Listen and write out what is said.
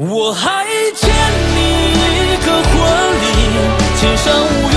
我还欠你一个婚礼，千山无